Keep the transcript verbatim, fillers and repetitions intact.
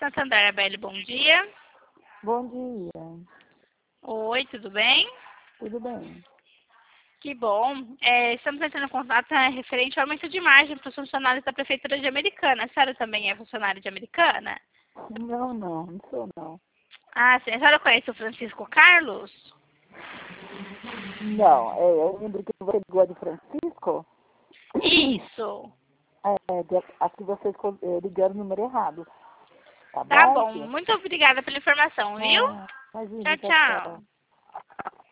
Santander, Abelli, bom dia. Bom dia. Oi, tudo bem? Tudo bem? Que bom. É, estamos entrando em contato é, referente ao aumento de margem para os funcionários da Prefeitura de Americana. A senhora também é funcionária de Americana? Não, não, não sou não. Ah, sim. A senhora conhece o Francisco Carlos? Não, é, eu lembro que você ligou de Francisco. Isso. É, de, aqui vocês é, ligaram o número errado. Tá Tá bom? bom. Muito obrigada pela informação, viu? Ah, imagina, Tchau, tchau, tchau. tchau.